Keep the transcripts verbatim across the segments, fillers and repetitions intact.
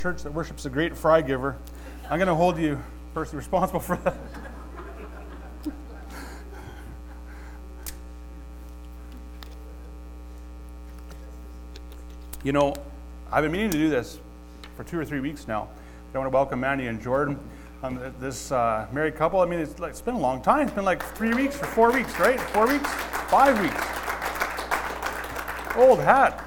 Church that worships the great fry giver. I'm going to hold you personally responsible for that. You know, I've been meaning to do this for two or three weeks now. I want to welcome Mandy and Jordan, um, this uh, married couple. I mean, it's, like, it's been a long time. It's been like three weeks or four weeks, right? Four weeks? Five weeks. Old hat.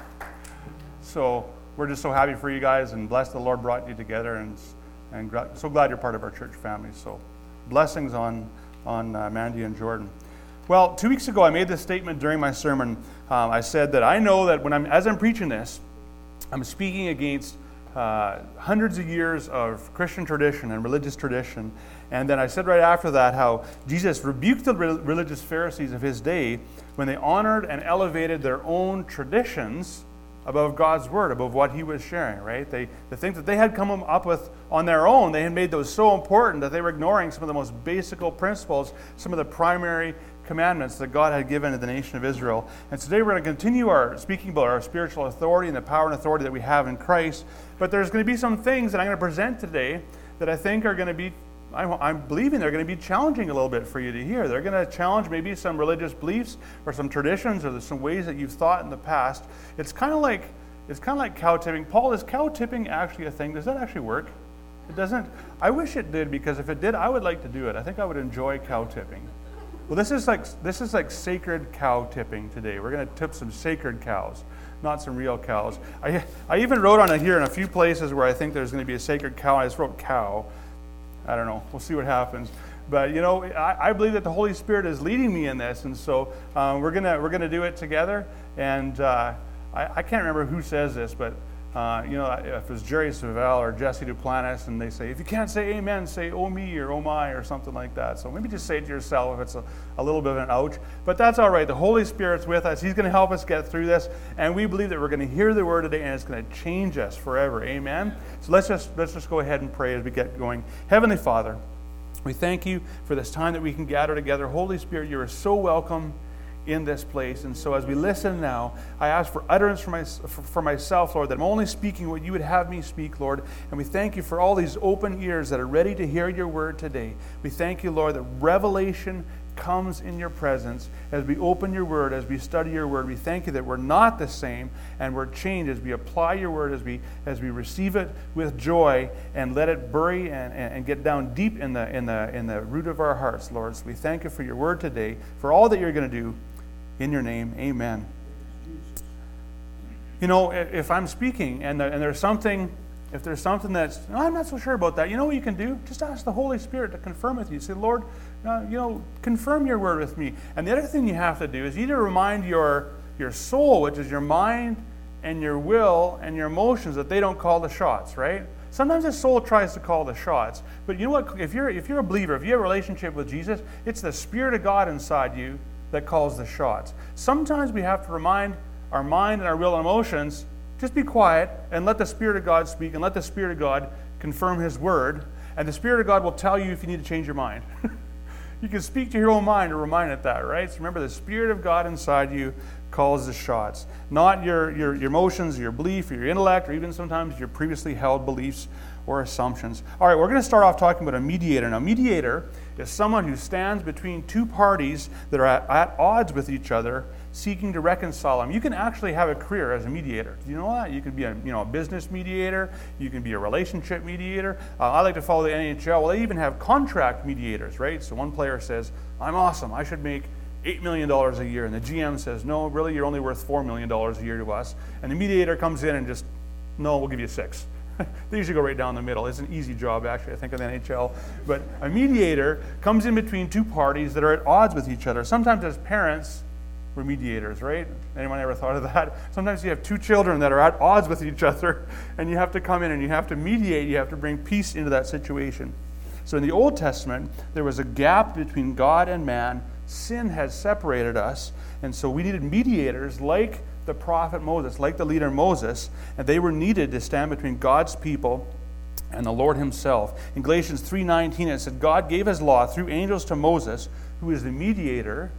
So we're just so happy for you guys and blessed the Lord brought you together, and and so glad you're part of our church family. So blessings on, on uh, Mandy and Jordan. Well, two weeks ago I made this statement during my sermon. Um, I said that I know that when I'm as I'm preaching this, I'm speaking against uh, hundreds of years of Christian tradition and religious tradition. And then I said right after that how Jesus rebuked the re- religious Pharisees of his day when they honored and elevated their own traditions above God's word, above what he was sharing, right? They, the things that they had come up with on their own, they had made those so important that they were ignoring some of the most basic principles, some of the primary commandments that God had given to the nation of Israel. And today we're going to continue our speaking about our spiritual authority and the power and authority that we have in Christ. But there's going to be some things that I'm going to present today that I think are going to be, I'm, I'm believing they're going to be challenging a little bit for you to hear. They're going to challenge maybe some religious beliefs or some traditions or there's some ways that you've thought in the past. It's kind of like it's kind of like cow tipping. Paul, is cow tipping actually a thing? Does that actually work? It doesn't. I wish it did, because if it did, I would like to do it. I think I would enjoy cow tipping. Well, this is like this is like sacred cow tipping today. We're going to tip some sacred cows, not some real cows. I I even wrote on it here in a few places where I think there's going to be a sacred cow. I just wrote cow. I don't know. We'll see what happens. But you know, I, I believe that the Holy Spirit is leading me in this, and so um, we're gonna we're gonna do it together. And uh, I, I can't remember who says this, but uh, you know, if it's Jerry Savelle or Jesse Duplantis, and they say, if you can't say amen, say oh me or oh my or something like that. So maybe just say it to yourself if it's a, a little bit of an ouch. But that's all right. The Holy Spirit's with us. He's going to help us get through this, and we believe that we're going to hear the word today, and it's going to change us forever. Amen. So let's just let's just go ahead and pray as we get going. Heavenly Father, we thank you for this time that we can gather together. Holy Spirit, you are so welcome in this place. And so as we listen now, I ask for utterance for, my, for, for myself, Lord, that I'm only speaking what you would have me speak, Lord. And we thank you for all these open ears that are ready to hear your word today. We thank you, Lord, that revelation comes in your presence as we open your word, as we study your word. We thank you that we're not the same and we're changed as we apply your word, as we as we receive it with joy and let it bury and, and, and get down deep in the in the in the root of our hearts, Lord. So we thank you for your word today, for all that you're going to do. In your name, amen. You know, if I'm speaking and, and there's something, if there's something that's, oh, I'm not so sure about that, you know what you can do? Just ask the Holy Spirit to confirm with you. Say, Lord, uh, you know, confirm your word with me. And the other thing you have to do is you need to remind your, your soul, which is your mind and your will and your emotions, that they don't call the shots, right? Sometimes the soul tries to call the shots. But you know what? If you're, if you're a believer, if you have a relationship with Jesus, it's the Spirit of God inside you that calls the shots. Sometimes we have to remind our mind and our will and emotions, just be quiet and let the Spirit of God speak and let the Spirit of God confirm his word. And the Spirit of God will tell you if you need to change your mind. You can speak to your own mind and remind it that, right? So remember, the Spirit of God inside you calls the shots. Not your, your, your emotions, your belief, or your intellect, or even sometimes your previously held beliefs or assumptions. All right, we're going to start off talking about a mediator. Now, mediator is someone who stands between two parties that are at, at odds with each other, seeking to reconcile them. You can actually have a career as a mediator. Do you know that? You can be a you know a business mediator. You can be a relationship mediator. Uh, I like to follow the N H L. Well, they even have contract mediators, right? So one player says, I'm awesome. I should make eight million dollars a year. And the G M says, no, really, you're only worth four million dollars a year to us. And the mediator comes in and just, no, we'll give you six. They usually go right down the middle. It's an easy job, actually, I think, in the N H L. But a mediator comes in between two parties that are at odds with each other. Sometimes as parents, we're mediators, right? Anyone ever thought of that? Sometimes you have two children that are at odds with each other, and you have to come in and you have to mediate. You have to bring peace into that situation. So in the Old Testament, there was a gap between God and man. Sin has separated us, and so we needed mediators like the prophet Moses, like the leader Moses, and they were needed to stand between God's people and the Lord himself. In Galatians three nineteen, it said, God gave his law through angels to Moses, who is the mediator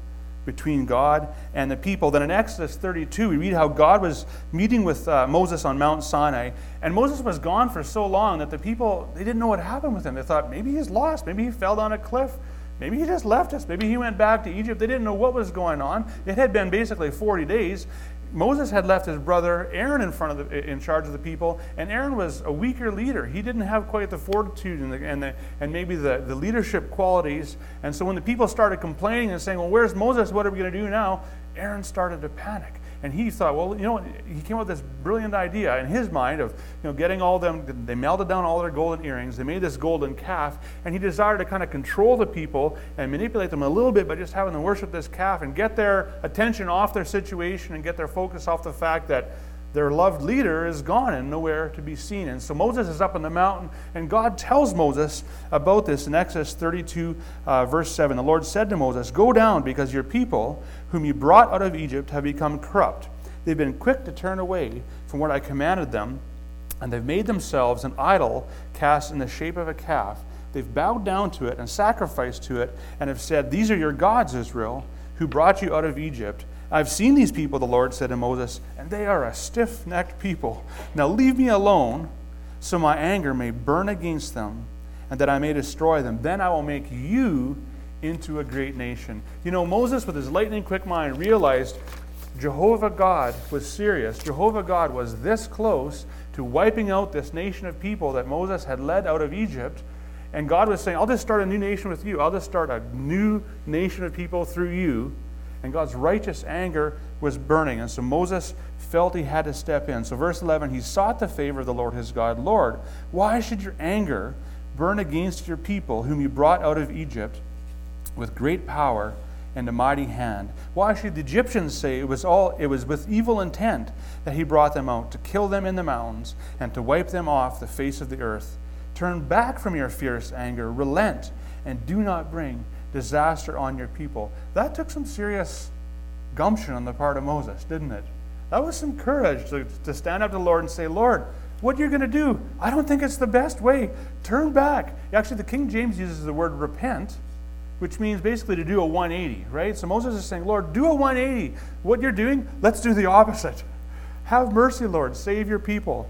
between God and the people. Then in Exodus thirty-two, we read how God was meeting with uh, Moses on Mount Sinai, and Moses was gone for so long that the people, they didn't know what happened with him. They thought, maybe he's lost, maybe he fell down a cliff, maybe he just left us, maybe he went back to Egypt. They didn't know what was going on. It had been basically forty days. Moses had left his brother Aaron in front of the, in charge of the people, and Aaron was a weaker leader. He didn't have quite the fortitude and, the, and, the, and maybe the, the leadership qualities. And so when the people started complaining and saying, well, where's Moses? What are we going to do now? Aaron started to panic. And he thought, well, you know, he came up with this brilliant idea in his mind of, you know, getting all them, they melted down all their golden earrings, they made this golden calf, and he desired to kind of control the people and manipulate them a little bit by just having them worship this calf and get their attention off their situation and get their focus off the fact that their loved leader is gone and nowhere to be seen. And so Moses is up on the mountain, and God tells Moses about this in Exodus thirty-two, uh, verse seven. The Lord said to Moses, go down, because your people, whom you brought out of Egypt, have become corrupt. They've been quick to turn away from what I commanded them, and they've made themselves an idol cast in the shape of a calf. They've bowed down to it and sacrificed to it, and have said, these are your gods, Israel, who brought you out of Egypt. I've seen these people, the Lord said to Moses, and they are a stiff-necked people. Now leave me alone, so my anger may burn against them, and that I may destroy them. Then I will make you into a great nation. You know, Moses, with his lightning-quick mind, realized Jehovah God was serious. Jehovah God was this close to wiping out this nation of people that Moses had led out of Egypt. And God was saying, I'll just start a new nation with you. I'll just start a new nation of people through you. And God's righteous anger was burning. And so Moses felt he had to step in. So verse eleven, he sought the favor of the Lord his God. Lord, why should your anger burn against your people, whom you brought out of Egypt with great power and a mighty hand? Why should the Egyptians say it was all it was with evil intent that he brought them out, to kill them in the mountains and to wipe them off the face of the earth? Turn back from your fierce anger, relent, and do not bring disaster on your people. That took some serious gumption on the part of Moses, didn't it? That was some courage to, to stand up to the Lord and say, Lord, what you're going to do, I don't think it's the best way. Turn back. Actually, the King James uses the word repent, which means basically to do a one eighty, right? So Moses is saying, Lord, do a one eighty. What you're doing, let's do the opposite. Have mercy, Lord. Save your people.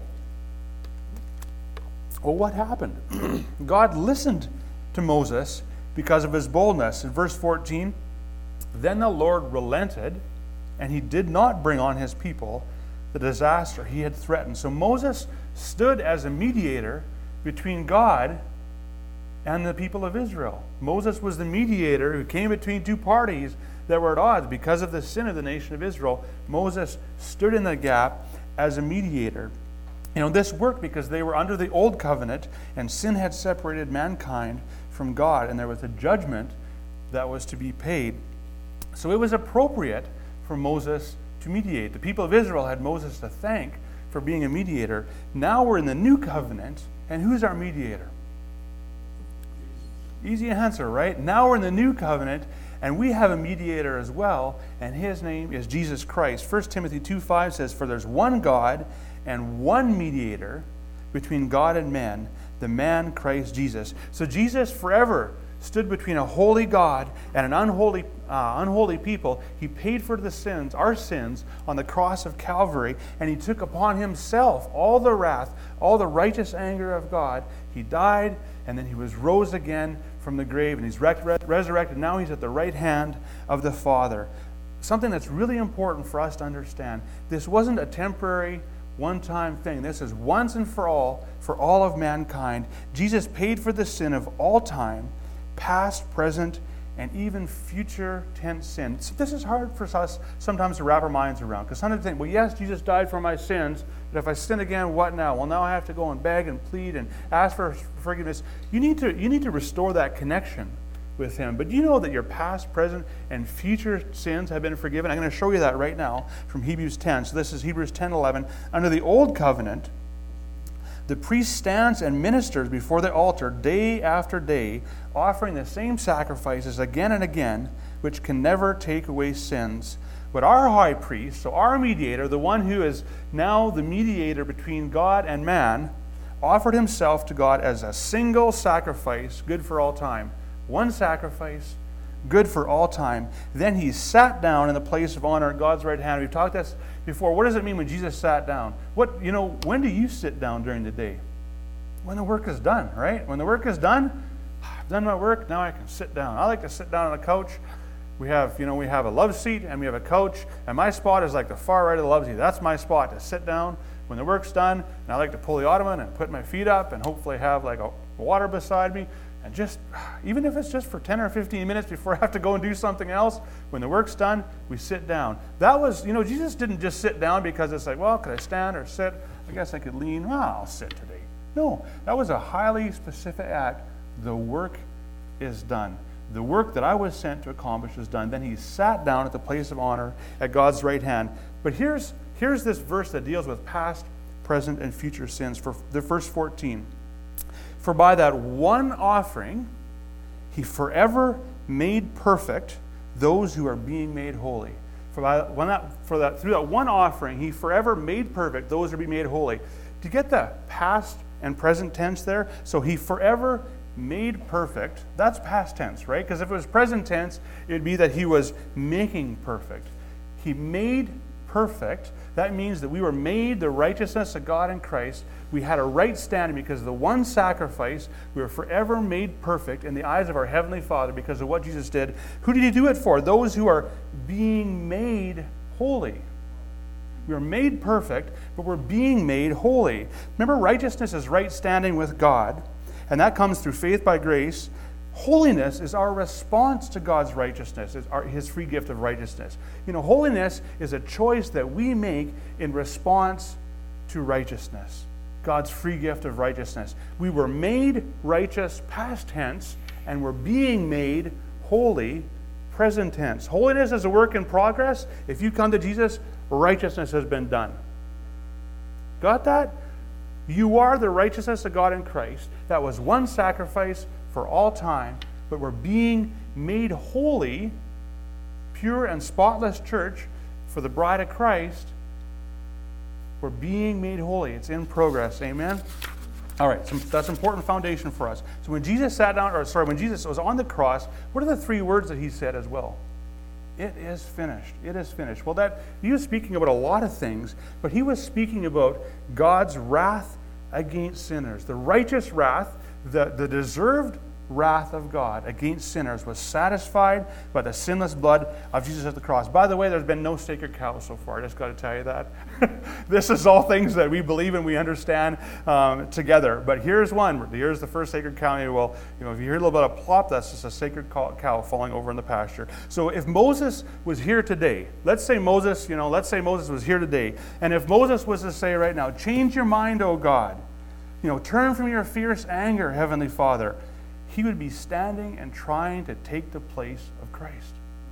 Well, what happened? God listened to Moses because of his boldness. In verse fourteen, then the Lord relented, and he did not bring on his people the disaster he had threatened. So Moses stood as a mediator between God and the people of Israel. Moses was the mediator who came between two parties that were at odds because of the sin of the nation of Israel. Moses stood in the gap as a mediator. You know, this worked because they were under the old covenant, and sin had separated mankind from God, and there was a judgment that was to be paid. So it was appropriate for Moses to mediate. The people of Israel had Moses to thank for being a mediator. Now we're in the new covenant, and who's our mediator? Easy answer, right? Now we're in the new covenant, and we have a mediator as well, and his name is Jesus Christ. First Timothy two five says, for there's one God and one mediator between God and men, the man Christ Jesus. So Jesus forever stood between a holy God and an unholy uh, unholy people. He paid for the sins, our sins, on the cross of Calvary, and he took upon himself all the wrath, all the righteous anger of God. He died, and then he was rose again from the grave, and he's re- re- resurrected. Now he's at the right hand of the Father. Something that's really important for us to understand. This wasn't a temporary, one-time thing. This is once and for all, for all of mankind. Jesus paid for the sin of all time, past, present, and even future tense sin. So this is hard for us sometimes to wrap our minds around, because sometimes we think, well, yes, Jesus died for my sins, but if I sin again, what now? Well, now I have to go and beg and plead and ask for forgiveness. You need to, you need to restore that connection with him. But do you know that your past, present, and future sins have been forgiven? I'm going to show you that right now from Hebrews ten. So this is Hebrews ten eleven. Under the old covenant, the priest stands and ministers before the altar day after day, offering the same sacrifices again and again, which can never take away sins. But our high priest, so our mediator, the one who is now the mediator between God and man, offered himself to God as a single sacrifice, good for all time. One sacrifice, good for all time. Then he sat down in the place of honor at God's right hand. We've talked this before. What does it mean when Jesus sat down? What, you know, when do you sit down during the day? When the work is done, right? When the work is done, I've done my work, now I can sit down. I like to sit down on a couch. We have, you know, we have a love seat and we have a couch, and my spot is like the far right of the love seat. That's my spot to sit down when the work's done, and I like to pull the ottoman and put my feet up and hopefully have like a water beside me, and just, even if it's just for ten or fifteen minutes before I have to go and do something else, when the work's done, we sit down. That was, you know, Jesus didn't just sit down because it's like, well, could I stand or sit? I guess I could lean. Well, I'll sit today. No, that was a highly specific act. The work is done. The work that I was sent to accomplish is done. Then he sat down at the place of honor at God's right hand. But here's, here's this verse that deals with past, present, and future sins. For the verse fourteen. For by that one offering, he forever made perfect those who are being made holy. For, by, when that, for that, through that one offering, he forever made perfect those who are being made holy. Do you get the past and present tense there? So he forever made perfect. That's past tense, right? Because if it was present tense, it would be that he was making perfect. He made perfect. That means that we were made the righteousness of God in Christ. We had a right standing because of the one sacrifice. We were forever made perfect in the eyes of our Heavenly Father because of what Jesus did. Who did he do it for? Those who are being made holy. We are made perfect, but we're being made holy. Remember, righteousness is right standing with God, and that comes through faith by grace. Holiness is our response to God's righteousness, it's our, his free gift of righteousness. You know, holiness is a choice that we make in response to righteousness, God's free gift of righteousness. We were made righteous, past tense, and we're being made holy, present tense. Holiness is a work in progress. If you come to Jesus, righteousness has been done. Got that? You are the righteousness of God in Christ. That was one sacrifice for all time, but we're being made holy, pure and spotless church for the bride of Christ. We're being made holy. It's in progress. Amen? All right, so that's an important foundation for us. So when Jesus sat down, or sorry, when Jesus was on the cross, what are the three words that he said as well? It is finished. It is finished. Well, that he was speaking about a lot of things, but he was speaking about God's wrath against sinners. The righteous wrath, the, the deserved wrath of God against sinners was satisfied by the sinless blood of Jesus at the cross. By the way, there's been no sacred cow so far. I just got to tell you that. This is all things that we believe and we understand um, together. But here's one. Here's the first sacred cow. Well, you know, if you hear a little bit of plop, that's just a sacred cow falling over in the pasture. So if Moses was here today, let's say Moses, you know, let's say Moses was here today, and if Moses was to say right now, change your mind, O God, you know, turn from your fierce anger, Heavenly Father, he would be standing and trying to take the place of Christ.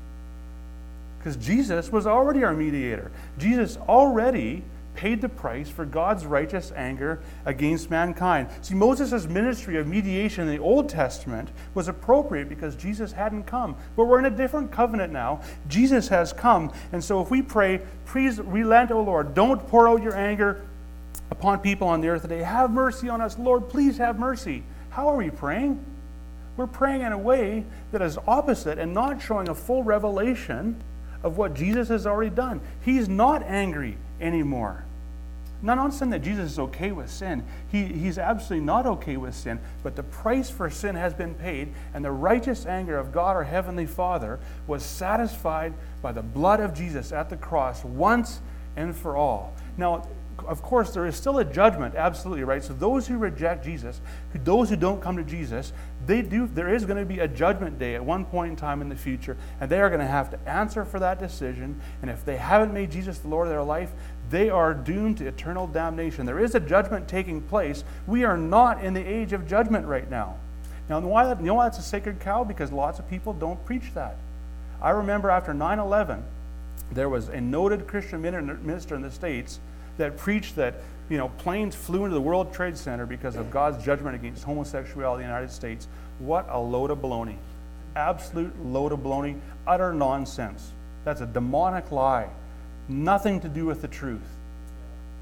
Because Jesus was already our mediator. Jesus already paid the price for God's righteous anger against mankind. See, Moses' ministry of mediation in the Old Testament was appropriate because Jesus hadn't come. But we're in a different covenant now. Jesus has come. And so if we pray, please relent, O Lord. Don't pour out your anger upon people on the earth today. Have mercy on us, Lord. Please have mercy. How are we praying? We're praying in a way that is opposite and not showing a full revelation of what Jesus has already done. He's not angry anymore. Not on sin that Jesus is okay with sin. He, he's absolutely not okay with sin, but the price for sin has been paid, and the righteous anger of God, our Heavenly Father, was satisfied by the blood of Jesus at the cross once and for all. Now, of course, there is still a judgment, absolutely, right? So those who reject Jesus, those who don't come to Jesus, they do. There is going to be a judgment day at one point in time in the future, and they are going to have to answer for that decision. And if they haven't made Jesus the Lord of their life, they are doomed to eternal damnation. There is a judgment taking place. We are not in the age of judgment right now. Now, why that, you know why that's a sacred cow? Because lots of people don't preach that. I remember after nine eleven, there was a noted Christian minister in the States that preached that, you know, planes flew into the World Trade Center because of God's judgment against homosexuality in the United States. What a load of baloney. Absolute load of baloney. Utter nonsense. That's a demonic lie. Nothing to do with the truth.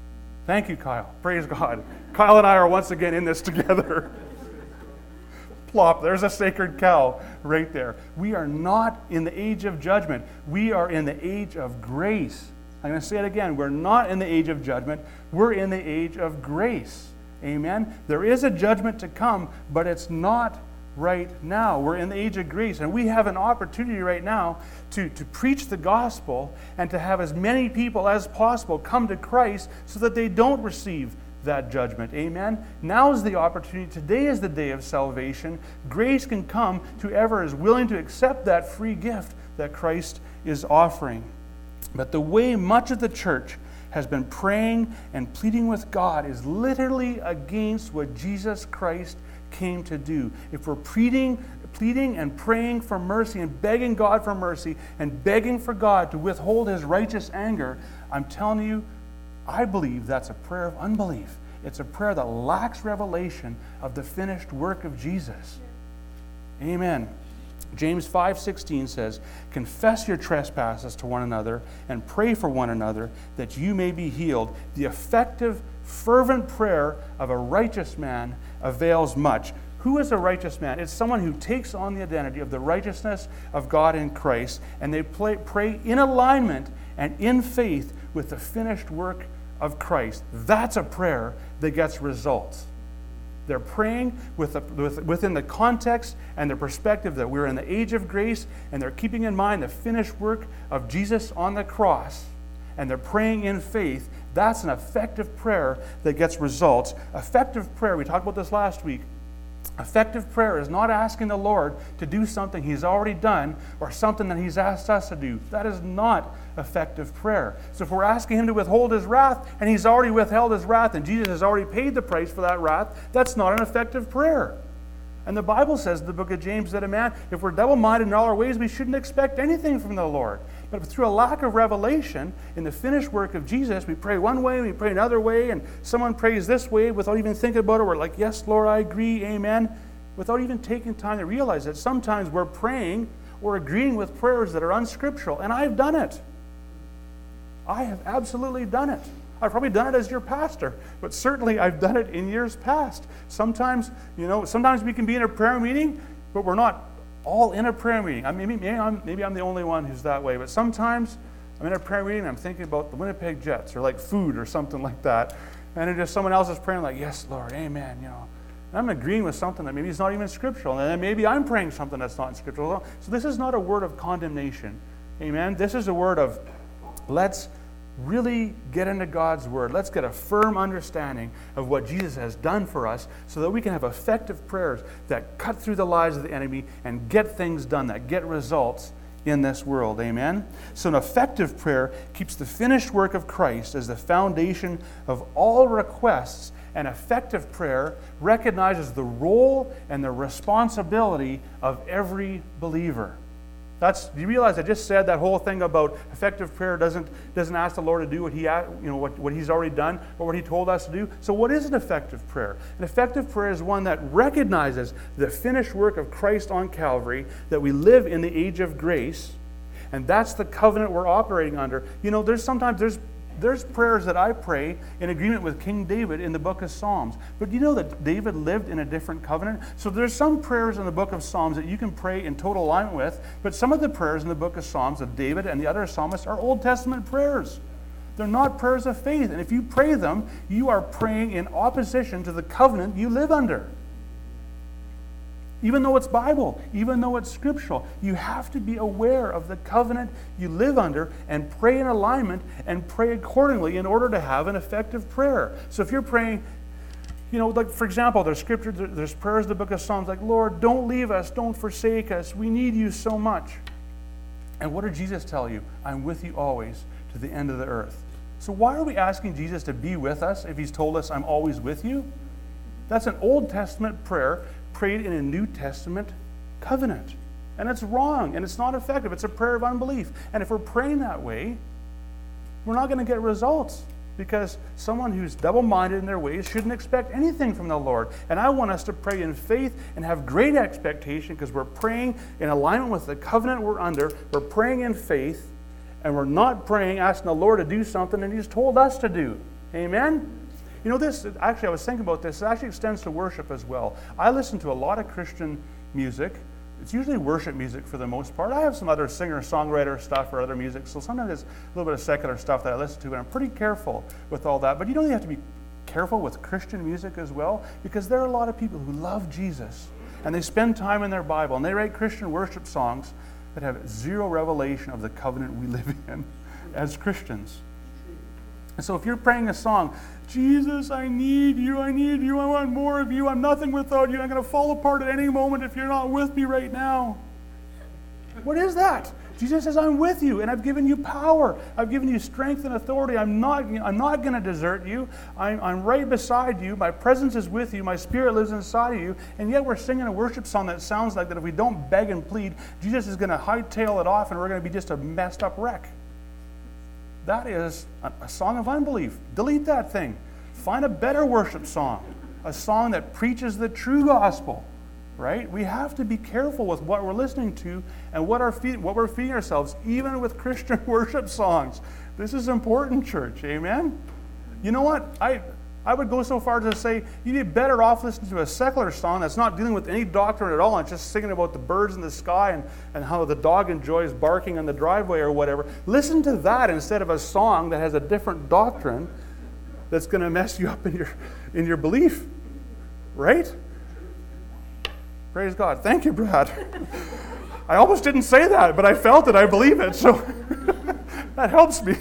Thank you, Kyle. Praise God. Kyle and I are once again in this together. Plop, there's a sacred cow right there. We are not in the age of judgment. We are in the age of grace. I'm going to say it again. We're not in the age of judgment. We're in the age of grace. Amen? There is a judgment to come, but it's not right now. We're in the age of grace, and we have an opportunity right now to, to preach the gospel and to have as many people as possible come to Christ so that they don't receive that judgment. Amen? Now is the opportunity. Today is the day of salvation. Grace can come to whoever is willing to accept that free gift that Christ is offering. But the way much of the church has been praying and pleading with God is literally against what Jesus Christ came to do. If we're pleading, pleading and praying for mercy and begging God for mercy and begging for God to withhold his righteous anger, I'm telling you, I believe that's a prayer of unbelief. It's a prayer that lacks revelation of the finished work of Jesus. Amen. James five sixteen says, "Confess your trespasses to one another and pray for one another that you may be healed. The effective, fervent prayer of a righteous man avails much." Who is a righteous man? It's someone who takes on the identity of the righteousness of God in Christ, and they play, pray in alignment and in faith with the finished work of Christ. That's a prayer that gets results. They're praying with the, with, within the context and the perspective that we're in the age of grace, and they're keeping in mind the finished work of Jesus on the cross, and they're praying in faith. That's an effective prayer that gets results. Effective prayer, we talked about this last week. Effective prayer is not asking the Lord to do something he's already done or something that he's asked us to do. That is not effective prayer. So if we're asking him to withhold his wrath and he's already withheld his wrath and Jesus has already paid the price for that wrath, that's not an effective prayer. And the Bible says in the book of James that a man, if we're double-minded in all our ways, we shouldn't expect anything from the Lord. But through a lack of revelation in the finished work of Jesus, we pray one way, we pray another way, and someone prays this way without even thinking about it. We're like, yes, Lord, I agree, amen, without even taking time to realize that sometimes we're praying or agreeing with prayers that are unscriptural. And I've done it. I have absolutely done it. I've probably done it as your pastor, but certainly I've done it in years past. Sometimes, you know, sometimes we can be in a prayer meeting, but we're not all in a prayer meeting. I mean, maybe, maybe, I'm, maybe I'm the only one who's that way, but sometimes I'm in a prayer meeting and I'm thinking about the Winnipeg Jets or like food or something like that, and then just someone else is praying like, yes, Lord, amen, you know. And I'm agreeing with something that maybe is not even scriptural, and then maybe I'm praying something that's not scriptural. So this is not a word of condemnation, amen. This is a word of let's really get into God's word. Let's get a firm understanding of what Jesus has done for us so that we can have effective prayers that cut through the lies of the enemy and get things done, that get results in this world. Amen? So an effective prayer keeps the finished work of Christ as the foundation of all requests. An effective prayer recognizes the role and the responsibility of every believer. That's, do you realize I just said that whole thing about effective prayer doesn't, doesn't ask the Lord to do what he, you know, what, what he's already done or what he told us to do? So what is an effective prayer? An effective prayer is one that recognizes the finished work of Christ on Calvary, that we live in the age of grace, and that's the covenant we're operating under. You know, there's sometimes, there's There's prayers that I pray in agreement with King David in the book of Psalms. But do you know that David lived in a different covenant? So there's some prayers in the book of Psalms that you can pray in total alignment with, but some of the prayers in the book of Psalms of David and the other psalmists are Old Testament prayers. They're not prayers of faith. And if you pray them, you are praying in opposition to the covenant you live under. Even though it's Bible, even though it's scriptural, you have to be aware of the covenant you live under and pray in alignment and pray accordingly in order to have an effective prayer. So if you're praying, you know, like for example, there's scripture, there's prayers in the book of Psalms like, Lord, don't leave us, don't forsake us, we need you so much. And what did Jesus tell you? I'm with you always to the end of the earth. So why are we asking Jesus to be with us if he's told us I'm always with you? That's an Old Testament prayer prayed in a New Testament covenant. And it's wrong, and it's not effective. It's a prayer of unbelief. And if we're praying that way, we're not going to get results, because someone who's double-minded in their ways shouldn't expect anything from the Lord. And I want us to pray in faith and have great expectation, because we're praying in alignment with the covenant we're under. We're praying in faith, and we're not praying, asking the Lord to do something that he's told us to do. Amen? You know, this, actually, I was thinking about this, it actually extends to worship as well. I listen to a lot of Christian music. It's usually worship music for the most part. I have some other singer-songwriter stuff or other music, so sometimes it's a little bit of secular stuff that I listen to, and I'm pretty careful with all that. But you know, you have to be careful with Christian music as well, because there are a lot of people who love Jesus, and they spend time in their Bible, and they write Christian worship songs that have zero revelation of the covenant we live in as Christians. And so if you're praying a song, Jesus, I need you, I need you, I want more of you, I'm nothing without you, I'm going to fall apart at any moment if you're not with me right now. What is that? Jesus says, I'm with you, and I've given you power. I've given you strength and authority. I'm not, I'm not going to desert you. I'm, I'm right beside you. My presence is with you. My spirit lives inside of you. And yet we're singing a worship song that sounds like that if we don't beg and plead, Jesus is going to hightail it off, and we're going to be just a messed up wreck. That is a, a song of unbelief. Delete that thing. Find a better worship song, a song that preaches the true gospel. Right? We have to be careful with what we're listening to and what, our feed, what we're feeding ourselves, even with Christian worship songs. This is important, church. Amen? You know what? I I would go so far as to say you'd be better off listening to a secular song that's not dealing with any doctrine at all and just singing about the birds in the sky and, and how the dog enjoys barking on the driveway or whatever. Listen to that instead of a song that has a different doctrine that's going to mess you up in your in your belief. Right? Praise God. Thank you, Brad. I almost didn't say that, but I felt it. I believe it. So that helps me.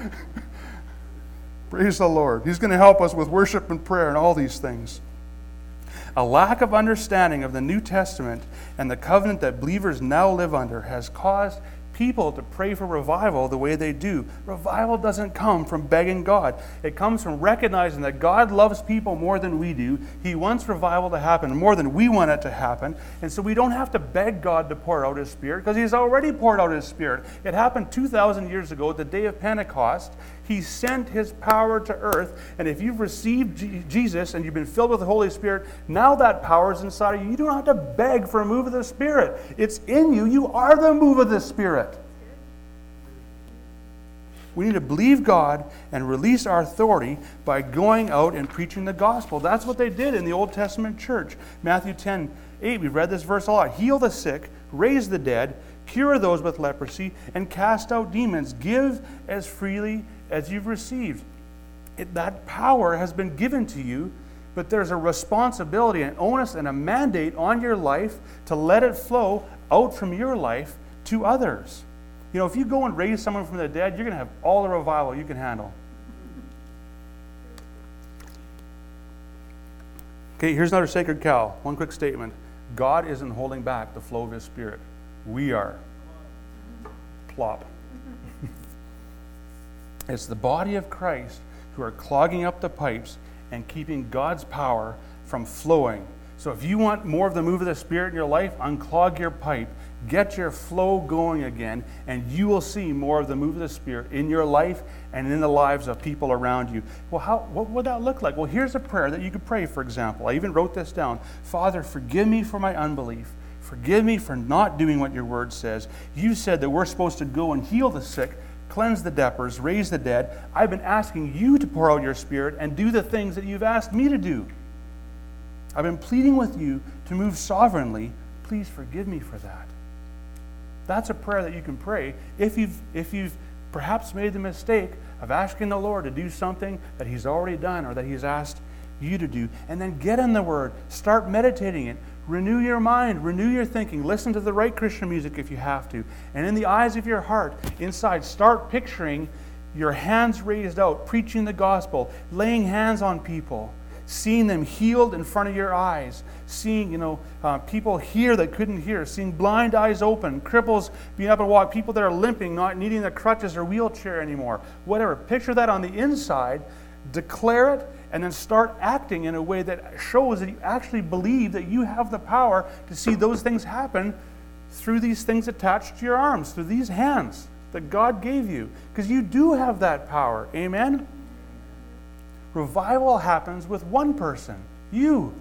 Praise the Lord. He's going to help us with worship and prayer and all these things. A lack of understanding of the New Testament and the covenant that believers now live under has caused people to pray for revival the way they do. Revival doesn't come from begging God. It comes from recognizing that God loves people more than we do. He wants revival to happen more than we want it to happen. And so we don't have to beg God to pour out His Spirit because He's already poured out His Spirit. It happened two thousand years ago at the day of Pentecost. He sent His power to earth. And if you've received G- Jesus and you've been filled with the Holy Spirit, now that power is inside of you. You don't have to beg for a move of the Spirit. It's in you. You are the move of the Spirit. We need to believe God and release our authority by going out and preaching the gospel. That's what they did in the Old Testament church. Matthew ten eight, we've read this verse a lot. Heal the sick, raise the dead, cure those with leprosy, and cast out demons. Give as freely as you've received. It, that power has been given to you, but there's a responsibility, an onus, and a mandate on your life to let it flow out from your life to others. You know, if you go and raise someone from the dead, you're going to have all the revival you can handle. Okay, here's another sacred cow. One quick statement. God isn't holding back the flow of His Spirit. We are. Plop. It's the body of Christ who are clogging up the pipes and keeping God's power from flowing. So if you want more of the move of the Spirit in your life, unclog your pipe. Get your flow going again, and you will see more of the move of the Spirit in your life and in the lives of people around you. Well, how, what would that look like? Well, here's a prayer that you could pray, for example. I even wrote this down. Father, forgive me for my unbelief. Forgive me for not doing what your word says. You said that we're supposed to go and heal the sick, cleanse the lepers, raise the dead. I've been asking you to pour out your Spirit and do the things that you've asked me to do. I've been pleading with you to move sovereignly. Please forgive me for that. That's a prayer that you can pray if you've, if you've perhaps made the mistake of asking the Lord to do something that He's already done or that He's asked you to do. And then get in the Word. Start meditating it. Renew your mind. Renew your thinking. Listen to the right Christian music if you have to. And in the eyes of your heart, inside, start picturing your hands raised out, preaching the gospel, laying hands on people, seeing them healed in front of your eyes, seeing, you know, uh, people hear that couldn't hear, seeing blind eyes open, cripples being able to walk, people that are limping, not needing the crutches or wheelchair anymore, whatever. Picture that on the inside, declare it, and then start acting in a way that shows that you actually believe that you have the power to see those things happen through these things attached to your arms, through these hands that God gave you. Because you do have that power. Amen? Revival happens with one person, you.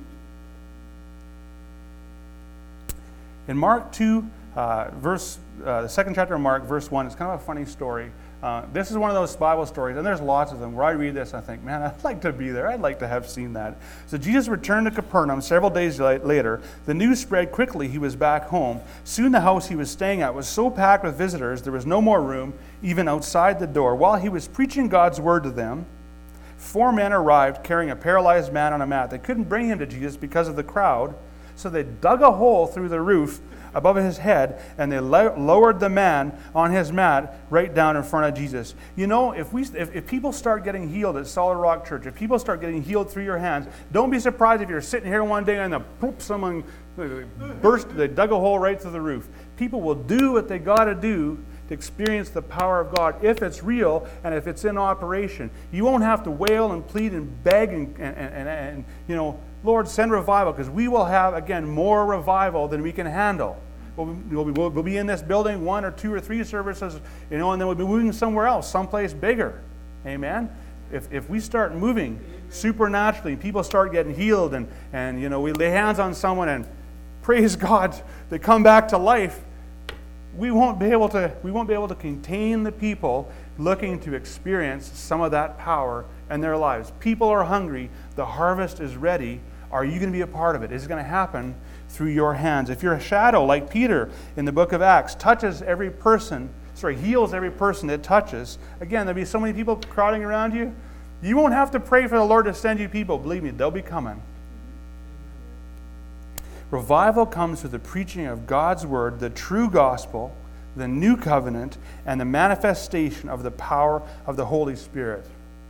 In Mark two, uh, verse, uh, the second chapter of Mark, verse one, it's kind of a funny story. Uh, this is one of those Bible stories, and there's lots of them, where I read this and I think, man, I'd like to be there. I'd like to have seen that. So Jesus returned to Capernaum several days later. The news spread quickly he was back home. Soon the house he was staying at was so packed with visitors, there was no more room, even outside the door. While he was preaching God's word to them, four men arrived carrying a paralyzed man on a mat. They couldn't bring him to Jesus because of the crowd, so they dug a hole through the roof above his head, and they lo- lowered the man on his mat right down in front of Jesus. You know, if we, if, if people start getting healed at Solid Rock Church, if people start getting healed through your hands, don't be surprised if you're sitting here one day and the poop, someone burst, they dug a hole right through the roof. People will do what they got to do to experience the power of God, if it's real and if it's in operation. You won't have to wail and plead and beg and, and, and, and you know, Lord, send revival, because we will have, again, more revival than we can handle. We'll, we'll, be, we'll be in this building one or two or three services, you know, and then we'll be moving somewhere else, someplace bigger. Amen? If, if we start moving supernaturally, people start getting healed, and, and, you know, we lay hands on someone and praise God, they come back to life, we won't be able to, we won't be able to contain the people looking to experience some of that power in their lives. People are hungry. The harvest is ready. Are you going to be a part of it? Is it going to happen through your hands? If you're a shadow like Peter in the book of Acts, touches every person, sorry, heals every person it touches. Again, there'll be so many people crowding around you. You won't have to pray for the Lord to send you people. Believe me, they'll be coming. Revival comes through the preaching of God's word, the true gospel, the new covenant, and the manifestation of the power of the Holy Spirit.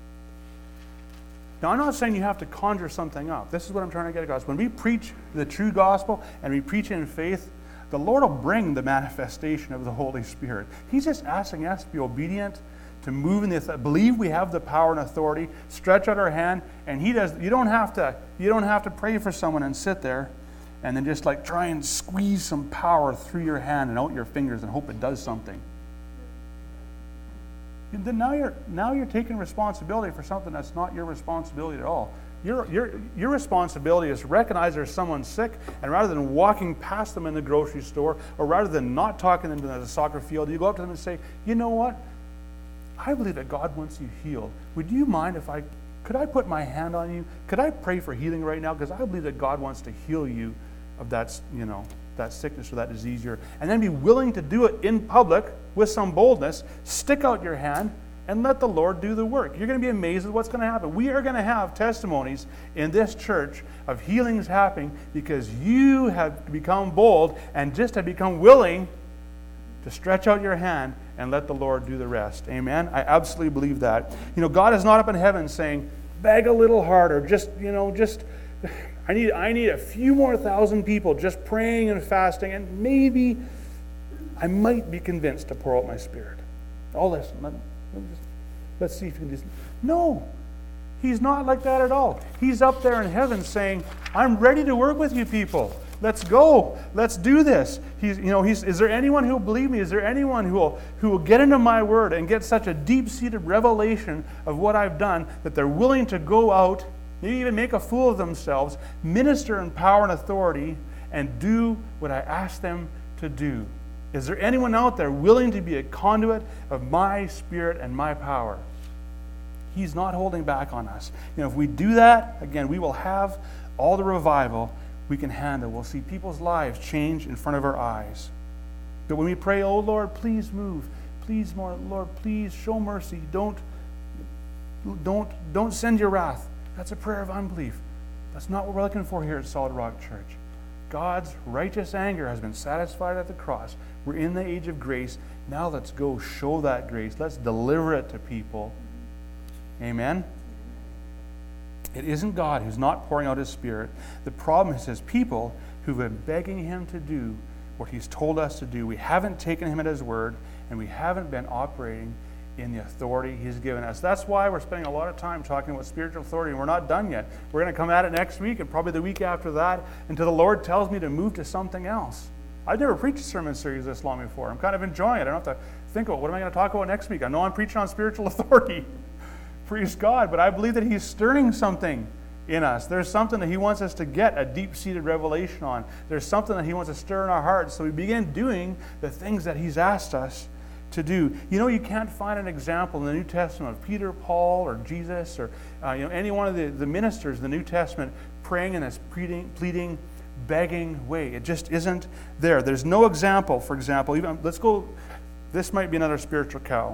Now, I'm not saying you have to conjure something up. This is what I'm trying to get across. When we preach the true gospel and we preach in faith, the Lord will bring the manifestation of the Holy Spirit. He's just asking us to be obedient, to move in the, believe we have the power and authority, stretch out our hand, and He does. You don't have to. You don't have to pray for someone and sit there, and then just like try and squeeze some power through your hand and out your fingers and hope it does something. And then now you're now you're taking responsibility for something that's not your responsibility at all. Your your your responsibility is to recognize there's someone sick, and rather than walking past them in the grocery store, or rather than not talking to them at the soccer field, you go up to them and say, "You know what? I believe that God wants you healed. Would you mind if I could I put my hand on you? Could I pray for healing right now? Because I believe that God wants to heal you of that, you know, that sickness or that disease." And then be willing to do it in public with some boldness. Stick out your hand and let the Lord do the work. You're going to be amazed at what's going to happen. We are going to have testimonies in this church of healings happening because you have become bold and just have become willing to stretch out your hand and let the Lord do the rest. Amen? I absolutely believe that. You know, God is not up in heaven saying, beg a little harder, just, you know, just... I need I need a few more thousand people just praying and fasting, and maybe I might be convinced to pour out my Spirit. Oh, listen, let, let's, let's see if you can just... No, He's not like that at all. He's up there in heaven saying, I'm ready to work with you people. Let's go. Let's do this. He's, you know, he's, is there anyone who will believe me? Is there anyone who will, who will get into my word and get such a deep-seated revelation of what I've done that they're willing to go out, maybe even make a fool of themselves, minister in power and authority, and do what I ask them to do? Is there anyone out there willing to be a conduit of my Spirit and my power? He's not holding back on us. You know, if we do that, again, we will have all the revival we can handle. We'll see people's lives change in front of our eyes. But when we pray, oh Lord, please move. Please, Lord, please show mercy. Don't, don't, don't send your wrath. That's a prayer of unbelief. That's not what we're looking for here at Solid Rock Church. God's righteous anger has been satisfied at the cross. We're in the age of grace. Now let's go show that grace. Let's deliver it to people. Amen? It isn't God who's not pouring out His Spirit. The problem is His people who've been begging Him to do what He's told us to do. We haven't taken Him at His word, and we haven't been operating in the authority He's given us. That's why we're spending a lot of time talking about spiritual authority, and we're not done yet. We're going to come at it next week and probably the week after that until the Lord tells me to move to something else. I've never preached a sermon series this long before. I'm kind of enjoying it. I don't have to think about what am I going to talk about next week. I know I'm preaching on spiritual authority. Praise God. But I believe that He's stirring something in us. There's something that He wants us to get a deep-seated revelation on. There's something that He wants to stir in our hearts so we begin doing the things that He's asked us to do. You know, you can't find an example in the New Testament of Peter, Paul, or Jesus, or uh, you know, any one of the, the ministers in the New Testament praying in this pleading, pleading, begging way. It just isn't there. There's no example, for example, even, let's go, this might be another spiritual cow.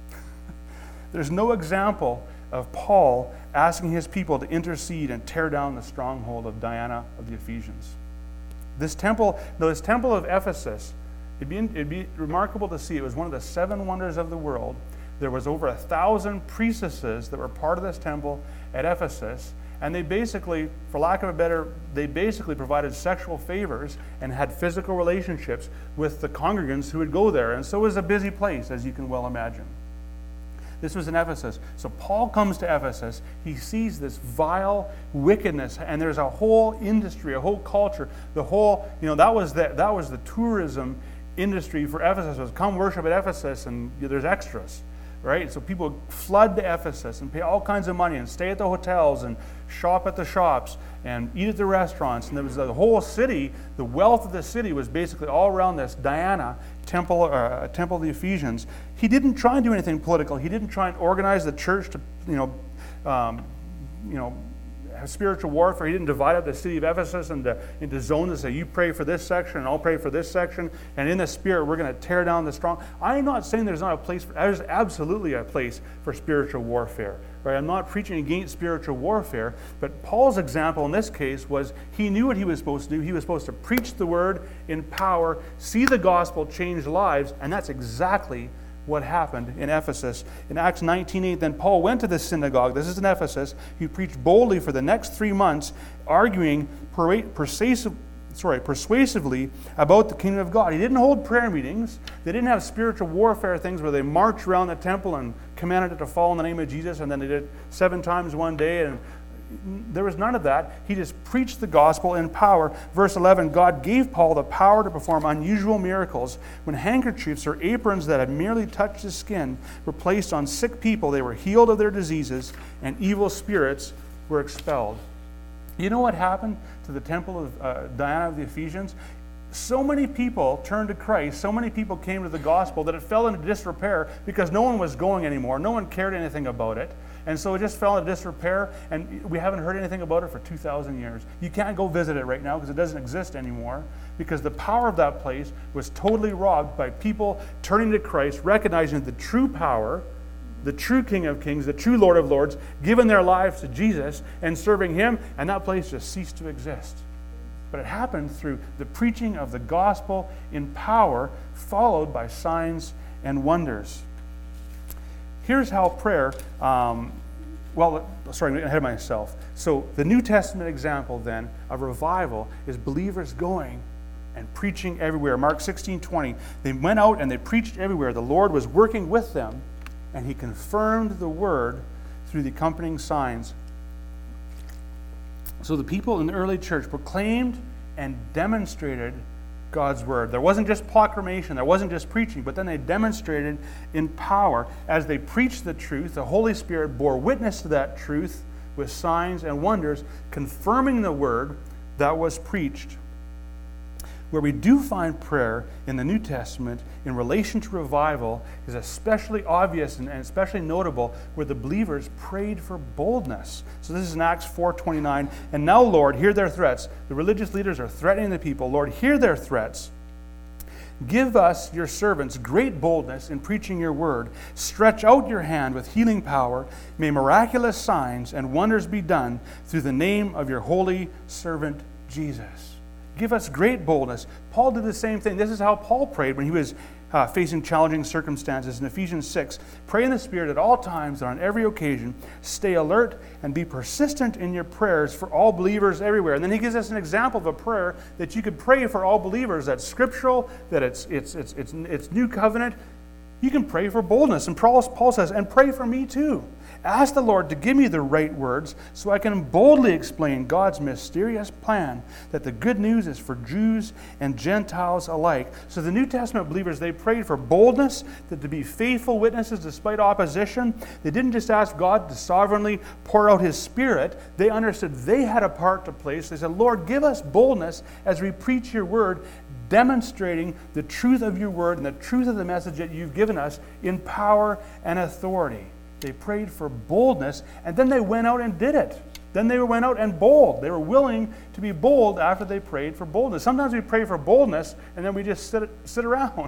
There's no example of Paul asking his people to intercede and tear down the stronghold of Diana of the Ephesians. This temple, no, this temple of Ephesus, It'd be, it'd be remarkable to see. It was one of the seven wonders of the world. There was over a thousand priestesses that were part of this temple at Ephesus, and they basically, for lack of a better, they basically provided sexual favors and had physical relationships with the congregants who would go there. And so it was a busy place, as you can well imagine. This was in Ephesus. So Paul comes to Ephesus. He sees this vile wickedness, and there's a whole industry, a whole culture. The whole, you know, that was the, that was the tourism industry for Ephesus. Was come worship at Ephesus, and there's extras, right? So people flood to Ephesus and pay all kinds of money and stay at the hotels and shop at the shops and eat at the restaurants. And there was the whole city. The wealth of the city was basically all around this Diana temple, uh, temple of the Ephesians. He didn't try and do anything political. He didn't try and organize the church to, you know, um, you know, have spiritual warfare. He didn't divide up the city of Ephesus into, into zones and say, you pray for this section and I'll pray for this section. And in the Spirit, we're going to tear down the strong. I'm not saying there's not a place for, there's absolutely a place for spiritual warfare. Right? I'm not preaching against spiritual warfare, but Paul's example in this case was he knew what he was supposed to do. He was supposed to preach the word in power, see the gospel change lives, and that's exactly what happened in Ephesus. In Acts nineteen eight, then Paul went to the synagogue, this is in Ephesus. He preached boldly for the next three months, arguing persuasive, sorry, persuasively about the kingdom of God. He didn't hold prayer meetings. They didn't have spiritual warfare things where they marched around the temple and commanded it to fall in the name of Jesus, and then they did it seven times one day, and there was none of that. He just preached the gospel in power. Verse eleven, God gave Paul the power to perform unusual miracles. When handkerchiefs or aprons that had merely touched his skin were placed on sick people, they were healed of their diseases, and evil spirits were expelled. You know what happened to the temple of uh, Diana of the Ephesians? So many people turned to Christ, so many people came to the gospel that it fell into disrepair because no one was going anymore. No one cared anything about it. And so it just fell into disrepair, and we haven't heard anything about it for two thousand years. You can't go visit it right now because it doesn't exist anymore, because the power of that place was totally robbed by people turning to Christ, recognizing the true power, the true King of Kings, the true Lord of Lords, giving their lives to Jesus and serving Him, and that place just ceased to exist. But it happened through the preaching of the gospel in power, followed by signs and wonders. Here's how prayer, um, well, sorry, I'm getting ahead of myself. So the New Testament example then of revival is believers going and preaching everywhere. Mark sixteen twenty, they went out and they preached everywhere. The Lord was working with them, and He confirmed the word through the accompanying signs. So the people in the early church proclaimed and demonstrated God's word. There wasn't just proclamation, there wasn't just preaching, but then they demonstrated in power. As they preached the truth, the Holy Spirit bore witness to that truth with signs and wonders, confirming the word that was preached. Where we do find prayer in the New Testament in relation to revival is especially obvious and especially notable where the believers prayed for boldness. So this is in Acts four twenty-nine. And now, Lord, hear their threats. The religious leaders are threatening the people. Lord, hear their threats. Give us, your servants, great boldness in preaching your word. Stretch out your hand with healing power. May miraculous signs and wonders be done through the name of your holy servant Jesus. Give us great boldness. Paul did the same thing. This is how Paul prayed when he was uh, facing challenging circumstances. In Ephesians six, pray in the Spirit at all times and on every occasion. Stay alert and be persistent in your prayers for all believers everywhere. And then he gives us an example of a prayer that you could pray for all believers. That's scriptural, that it's it's it's it's, it's new covenant. You can pray for boldness. And Paul, Paul says, and pray for me too. Ask the Lord to give me the right words so I can boldly explain God's mysterious plan that the good news is for Jews and Gentiles alike. So the New Testament believers, they prayed for boldness, that to be faithful witnesses despite opposition. They didn't just ask God to sovereignly pour out His Spirit. They understood they had a part to play. So they said, Lord, give us boldness as we preach your word. demonstrating the truth of your word and the truth of the message that you've given us in power and authority. They prayed for boldness, and then they went out and did it. Then they went out and bold. They were willing to be bold after they prayed for boldness. Sometimes we pray for boldness, and then we just sit, sit around.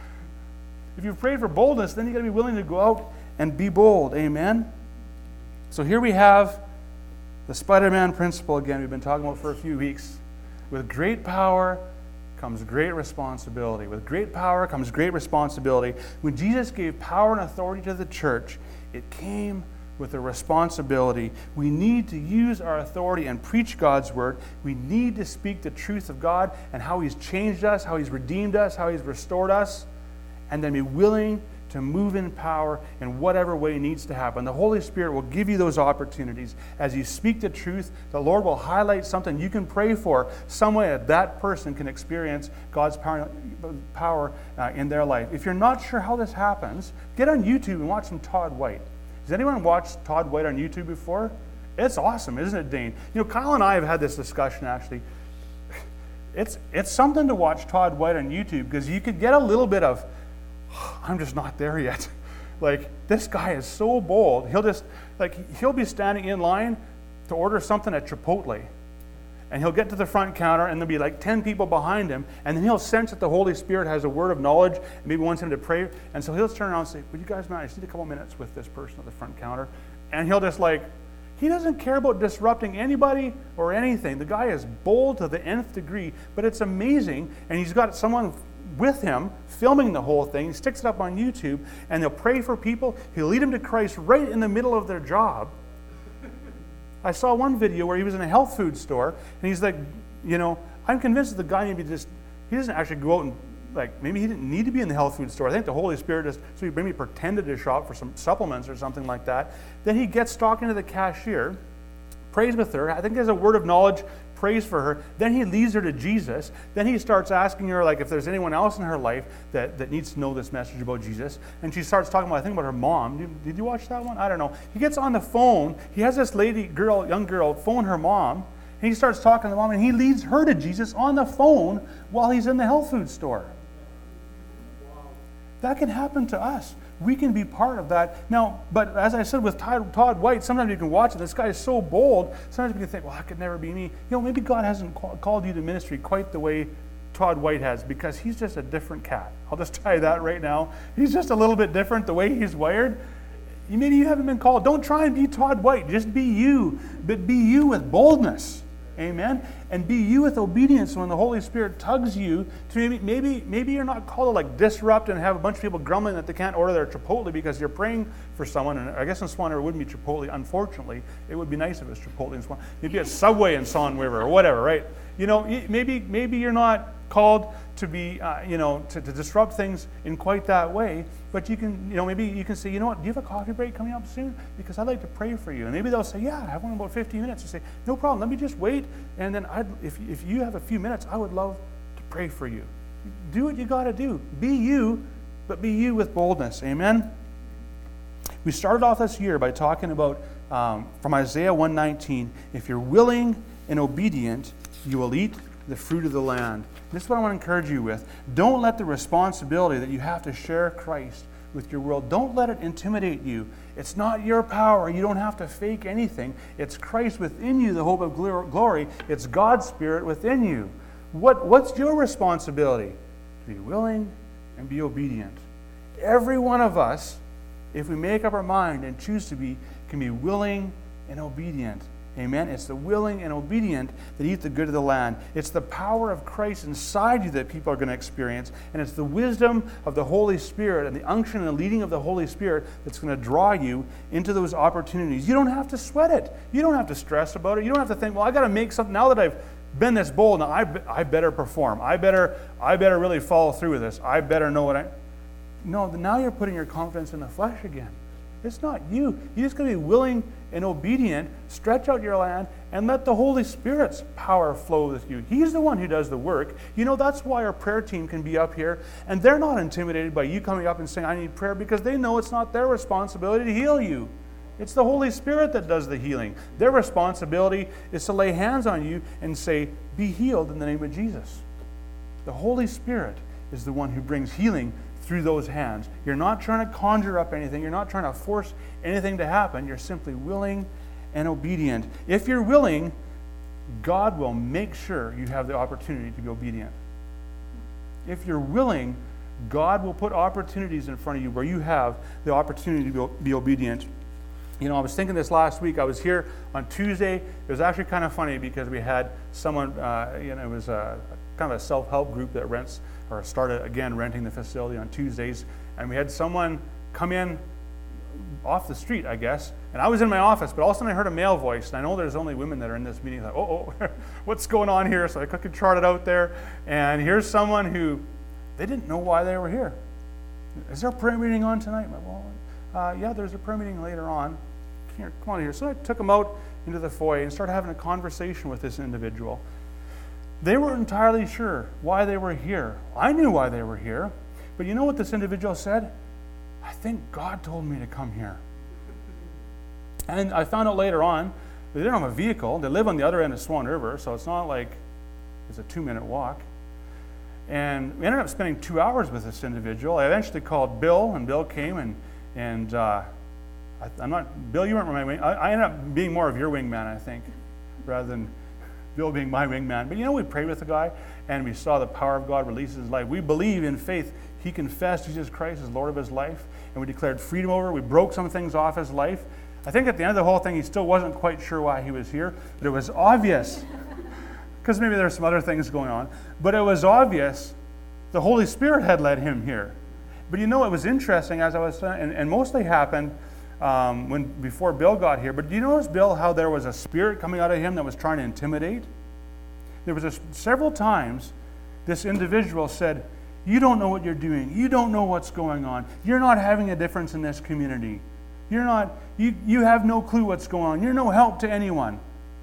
If you've prayed for boldness, then you've got to be willing to go out and be bold. Amen? So here we have the Spider-Man principle again we've been talking about for a few weeks. With great power comes great responsibility. With great power comes great responsibility. When Jesus gave power and authority to the church, it came with a responsibility. We need to use our authority and preach God's word. We need to speak the truth of God and how He's changed us, how He's redeemed us, how He's restored us, and then be willing to move in power in whatever way needs to happen. The Holy Spirit will give you those opportunities. As you speak the truth, the Lord will highlight something you can pray for, some way that that person can experience God's power, power uh, in their life. If you're not sure how this happens, get on YouTube and watch some Todd White. Has anyone watched Todd White on YouTube before? It's awesome, isn't it, Dane? You know, Kyle and I have had this discussion, actually. It's, it's something to watch Todd White on YouTube, because you could get a little bit of, I'm just not there yet. Like, this guy is so bold. He'll just, like, he'll be standing in line to order something at Chipotle. And he'll get to the front counter, and there'll be like ten people behind him. And then he'll sense that the Holy Spirit has a word of knowledge and maybe wants him to pray. And so he'll turn around and say, would you guys mind, I just need a couple minutes with this person at the front counter. And he'll just like, he doesn't care about disrupting anybody or anything. The guy is bold to the nth degree, but it's amazing. And he's got someone with him filming the whole thing. He sticks it up on YouTube, and they'll pray for people. He'll lead them to Christ right in the middle of their job. I saw one video where he was in a health food store, and he's like, you know, I'm convinced that the guy maybe just, he doesn't actually go out and, like, maybe he didn't need to be in the health food store. I think the Holy Spirit just, so he maybe pretended to shop for some supplements or something like that. Then he gets talking to the cashier, prays with her. I think there's a word of knowledge, prays for her. Then he leads her to Jesus. Then he starts asking her, like, if there's anyone else in her life that, that needs to know this message about Jesus. And she starts talking about, I think, about her mom. Did, did you watch that one? I don't know. He gets on the phone. He has this lady, girl, young girl, phone her mom. And he starts talking to the mom, and he leads her to Jesus on the phone while he's in the health food store. That can happen to us. We can be part of that. Now, but as I said with Todd, Todd White, sometimes you can watch it. This guy is so bold. Sometimes you can think, well, that could never be me. You know, maybe God hasn't call, called you to ministry quite the way Todd White has, because he's just a different cat. I'll just tell you that right now. He's just a little bit different the way he's wired. Maybe you haven't been called. Don't try and be Todd White. Just be you, but be you with boldness. Amen? And be you with obedience when the Holy Spirit tugs you to maybe, maybe, maybe you're not called to like disrupt and have a bunch of people grumbling that they can't order their Chipotle because you're praying for someone. And I guess in Swan River it wouldn't be Chipotle. Unfortunately, it would be nice if it was Chipotle in Swan. Maybe a Subway in Swan River or whatever, right? You know, maybe maybe you're not called to be, uh, you know, to, to disrupt things in quite that way. But you can, you know, maybe you can say, you know what, do you have a coffee break coming up soon? Because I'd like to pray for you. And maybe they'll say, yeah, I have one in about fifteen minutes. You say, no problem, let me just wait. And then I'd, if, if you have a few minutes, I would love to pray for you. Do what you got to do. Be you, but be you with boldness. Amen? We started off this year by talking about, um, from Isaiah one nineteen, if you're willing and obedient, you will eat the fruit of the land. This is what I want to encourage you with. Don't let the responsibility that you have to share Christ with your world, don't let it intimidate you. It's not your power. You don't have to fake anything. It's Christ within you, the hope of glory. It's God's Spirit within you. What, what's your responsibility? To be willing and be obedient. Every one of us, if we make up our mind and choose to be, can be willing and obedient. Amen. It's the willing and obedient that eat the good of the land. It's the power of Christ inside you that people are going to experience. And it's the wisdom of the Holy Spirit and the unction and the leading of the Holy Spirit that's going to draw you into those opportunities. You don't have to sweat it. You don't have to stress about it. You don't have to think, well, I got to make something. Now that I've been this bold, now I, I better perform. I better, I better really follow through with this. I better know what I... No, now you're putting your confidence in the flesh again. It's not you. You just got to be willing and obedient, stretch out your land, and let the Holy Spirit's power flow with you. He's the one who does the work. You know, that's why our prayer team can be up here, and they're not intimidated by you coming up and saying, I need prayer, because they know it's not their responsibility to heal you. It's the Holy Spirit that does the healing. Their responsibility is to lay hands on you and say, be healed in the name of Jesus. The Holy Spirit is the one who brings healing through those hands. You're not trying to conjure up anything. You're not trying to force anything to happen. You're simply willing and obedient. If you're willing, God will make sure you have the opportunity to be obedient. If you're willing, God will put opportunities in front of you where you have the opportunity to be obedient. You know, I was thinking this last week. I was here on Tuesday. It was actually kind of funny because we had someone, uh, you know, it was a kind of a self-help group that rents or started again renting the facility on Tuesdays. And we had someone come in off the street, I guess. And I was in my office, but all of a sudden I heard a male voice. And I know there's only women that are in this meeting. Like, oh, oh, what's going on here? So I quickly charted out there. And here's someone who, they didn't know why they were here. Is there a prayer meeting on tonight? Well, uh, yeah, there's a prayer meeting later on. Here, come on here. So I took them out into the foyer and started having a conversation with this individual. They weren't entirely sure why they were here. I knew why they were here. But you know what this individual said? I think God told me to come here. And I found out later on, they didn't have a vehicle. They live on the other end of Swan River, so it's not like it's a two-minute walk. And we ended up spending two hours with this individual. I eventually called Bill, and Bill came, and and uh, I, I'm not, Bill, you weren't my wing. I, I ended up being more of your wingman, I think, rather than Bill being my wingman. But you know, we prayed with the guy, and we saw the power of God release his life. We believe in faith. He confessed Jesus Christ as Lord of his life, and we declared freedom over. We broke some things off his life. I think at the end of the whole thing, he still wasn't quite sure why he was here, but it was obvious. Because maybe there's some other things going on. But it was obvious the Holy Spirit had led him here. But you know, it was interesting as I was saying, and, and mostly happened um, when before Bill got here. But do you notice, Bill, how there was a spirit coming out of him that was trying to intimidate? There was a, several times this individual said, you don't know what you're doing. You don't know what's going on. You're not having a difference in this community. You're not, you, you have no clue what's going on. You're no help to anyone.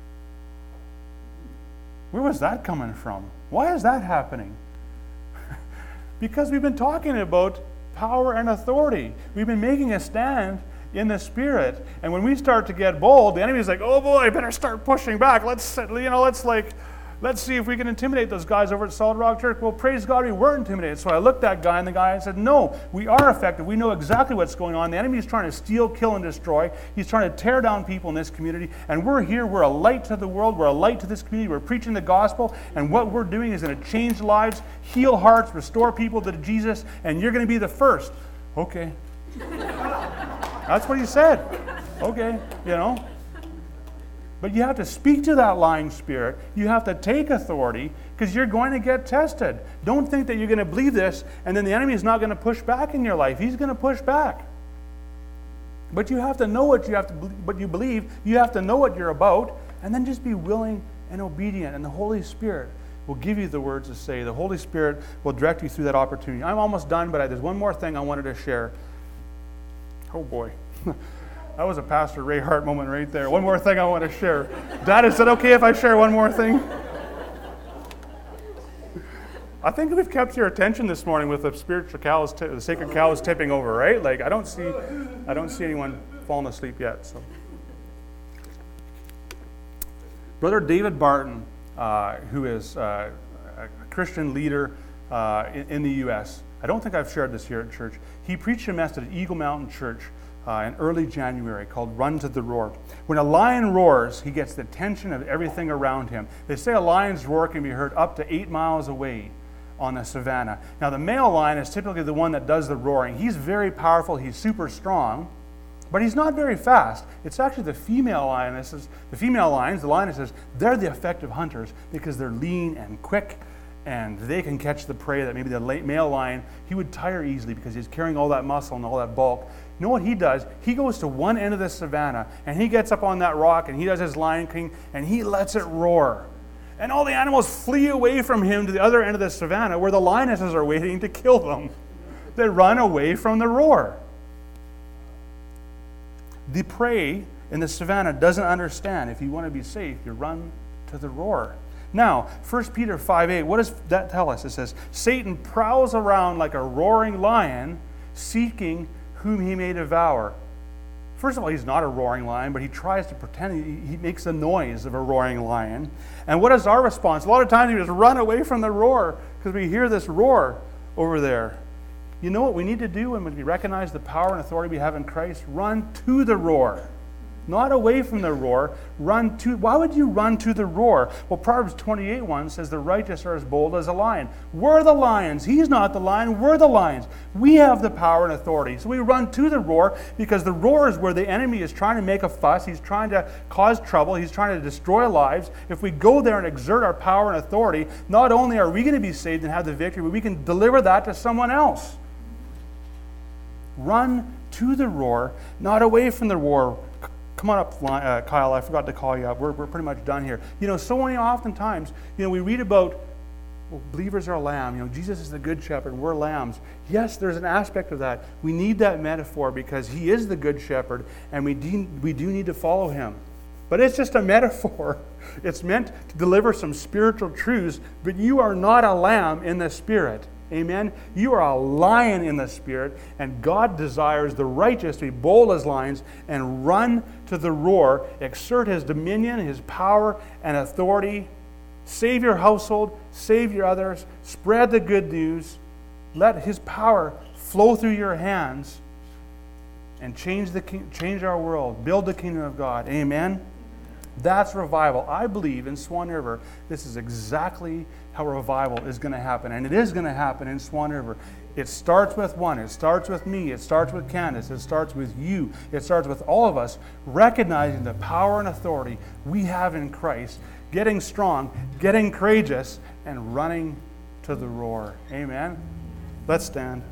Where was that coming from? Why is that happening? Because we've been talking about power and authority. We've been making a stand in the Spirit. And when we start to get bold, the enemy's like, oh boy, I better start pushing back. Let's, you know, let's like, let's see if we can intimidate those guys over at Solid Rock Church. Well, praise God, we weren't intimidated. So I looked at that guy and the guy and said, no, we are effective. We know exactly what's going on. The enemy is trying to steal, kill, and destroy. He's trying to tear down people in this community. And we're here. We're a light to the world. We're a light to this community. We're preaching the gospel. And what we're doing is going to change lives, heal hearts, restore people to Jesus. And you're going to be the first. Okay. That's what he said. Okay, you know. But you have to speak to that lying spirit. You have to take authority because you're going to get tested. Don't think that you're going to believe this and then the enemy is not going to push back in your life. He's going to push back. But you have to know what you have to, what you believe. You have to know what you're about, and then just be willing and obedient. And the Holy Spirit will give you the words to say. The Holy Spirit will direct you through that opportunity. I'm almost done, but I, there's one more thing I wanted to share. Oh boy. That was a Pastor Ray Hart moment right there. One more thing I want to share. Dad, is it okay if I share one more thing? I think we've kept your attention this morning with the spiritual cows, t- the sacred cows tipping over, right? Like I don't see, I don't see anyone falling asleep yet. So, Brother David Barton, uh, who is uh, a Christian leader uh, in, in the U S I don't think I've shared this here at church. He preached a message at Eagle Mountain Church Uh, in early January called Run to the Roar. When a lion roars, he gets the attention of everything around him. They say a lion's roar can be heard up to eight miles away on the savannah. Now the male lion is typically the one that does the roaring. He's very powerful, he's super strong, but he's not very fast. It's actually the female lionesses, the female lions, the lionesses, they're the effective hunters because they're lean and quick and they can catch the prey that maybe the late male lion, he would tire easily because he's carrying all that muscle and all that bulk. You know what he does? He goes to one end of the savannah and he gets up on that rock and he does his Lion King and he lets it roar. And all the animals flee away from him to the other end of the savannah where the lionesses are waiting to kill them. They run away from the roar. The prey in the savannah doesn't understand. If you want to be safe, you run to the roar. Now, First Peter five eight, what does that tell us? It says, Satan prowls around like a roaring lion, seeking whom he may devour. First of all, he's not a roaring lion, but he tries to pretend he, he makes the noise of a roaring lion. And what is our response? A lot of times we just run away from the roar because we hear this roar over there. You know what we need to do when we recognize the power and authority we have in Christ? Run to the roar. Not away from the roar, run to. Why would you run to the roar? Well, Proverbs twenty-eight one says, the righteous are as bold as a lion. We're the lions. He's not the lion. We're the lions. We have the power and authority. So we run to the roar because the roar is where the enemy is trying to make a fuss. He's trying to cause trouble. He's trying to destroy lives. If we go there and exert our power and authority, not only are we going to be saved and have the victory, but we can deliver that to someone else. Run to the roar, not away from the roar. Come on up, uh, Kyle. I forgot to call you up. We're, we're pretty much done here. You know, so many oftentimes, you know, we read about, well, believers are lamb. You know, Jesus is the good shepherd. We're lambs. Yes, there's an aspect of that. We need that metaphor because he is the good shepherd, and we do, we do need to follow him. But it's just a metaphor. It's meant to deliver some spiritual truths, but you are not a lamb in the spirit. Amen? You are a lion in the spirit, and God desires the righteous to be bold as lions and run to the roar, exert his dominion, his power, and authority. Save your household, save your others, spread the good news. Let his power flow through your hands and change the change our world, build the kingdom of God. Amen? That's revival. I believe in Swan River, this is exactly how revival is going to happen. And it is going to happen in Swan River. It starts with one. It starts with me. It starts with Candace. It starts with you. It starts with all of us recognizing the power and authority we have in Christ, getting strong, getting courageous, and running to the roar. Amen? Let's stand.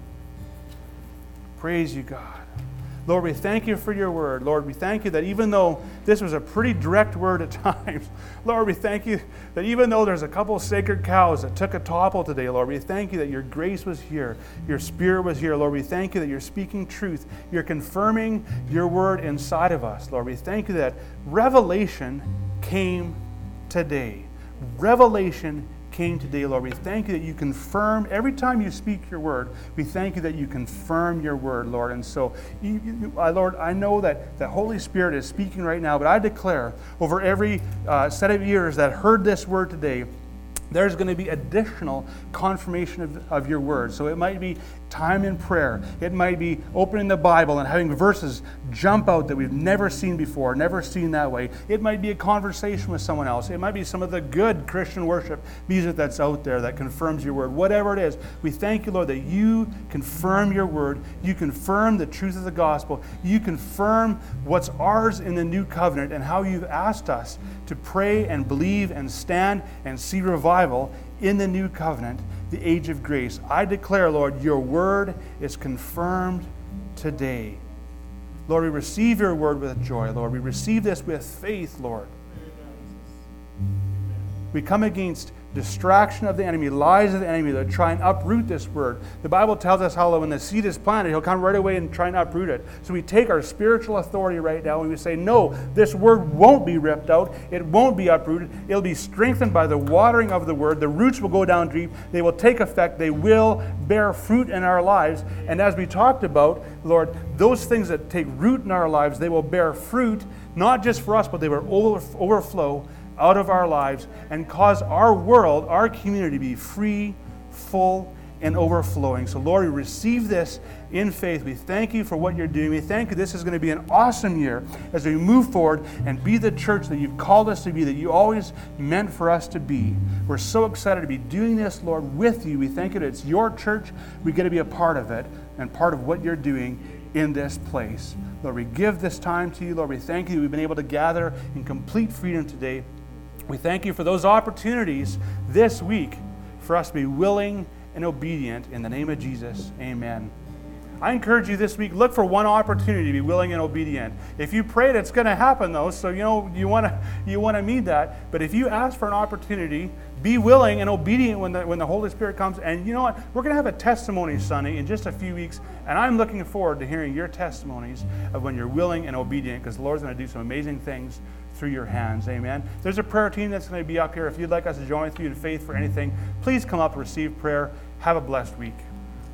Praise you, God. Lord, we thank you for your word. Lord, we thank you that even though this was a pretty direct word at times, Lord, we thank you that even though there's a couple of sacred cows that took a topple today, Lord, we thank you that your grace was here, your spirit was here. Lord, we thank you that you're speaking truth. You're confirming your word inside of us. Lord, we thank you that revelation came today. Revelation came today, Lord. We thank you that you confirm every time you speak your word. We thank you that you confirm your word, Lord. And so, you, you, uh, Lord, I know that the Holy Spirit is speaking right now, but I declare over every uh, set of ears that heard this word today, there's going to be additional confirmation of, of your word. So it might be time in prayer. It might be opening the Bible and having verses jump out that we've never seen before, never seen that way. It might be a conversation with someone else. It might be some of the good Christian worship music that's out there that confirms your word. Whatever it is, we thank you, Lord, that you confirm your word. You confirm the truth of the gospel. You confirm what's ours in the new covenant and how you've asked us to pray and believe and stand and see revival in the new covenant, the age of grace. I declare, Lord, your word is confirmed today. Lord, we receive your word with joy, Lord. We receive this with faith, Lord. We come against distraction of the enemy, lies of the enemy that try and uproot this word. The Bible tells us how when the seed is planted, he'll come right away and try and uproot it. So we take our spiritual authority right now and we say, no, this word won't be ripped out. It won't be uprooted. It'll be strengthened by the watering of the word. The roots will go down deep. They will take effect. They will bear fruit in our lives. And as we talked about, Lord, those things that take root in our lives, they will bear fruit, not just for us, but they will overflow out of our lives and cause our world, our community to be free, full, and overflowing. So Lord, we receive this in faith. We thank you for what you're doing. We thank you this is going to be an awesome year as we move forward and be the church that you've called us to be, that you always meant for us to be. We're so excited to be doing this, Lord, with you. We thank you that it's your church. We get to be a part of it and part of what you're doing in this place. Lord, we give this time to you. Lord, we thank you we've been able to gather in complete freedom today. We thank you for those opportunities this week for us to be willing and obedient in the name of Jesus. Amen. I encourage you this week, look for one opportunity to be willing and obedient. If you prayed, it's going to happen though, so you know you want to you want to meet that. But if you ask for an opportunity, be willing and obedient when the when the Holy Spirit comes. And you know what? We're going to have a testimony Sunday in just a few weeks, and I'm looking forward to hearing your testimonies of when you're willing and obedient, because the Lord's going to do some amazing things through your hands. Amen. There's a prayer team that's going to be up here. If you'd like us to join with you in faith for anything, please come up and receive prayer. Have a blessed week.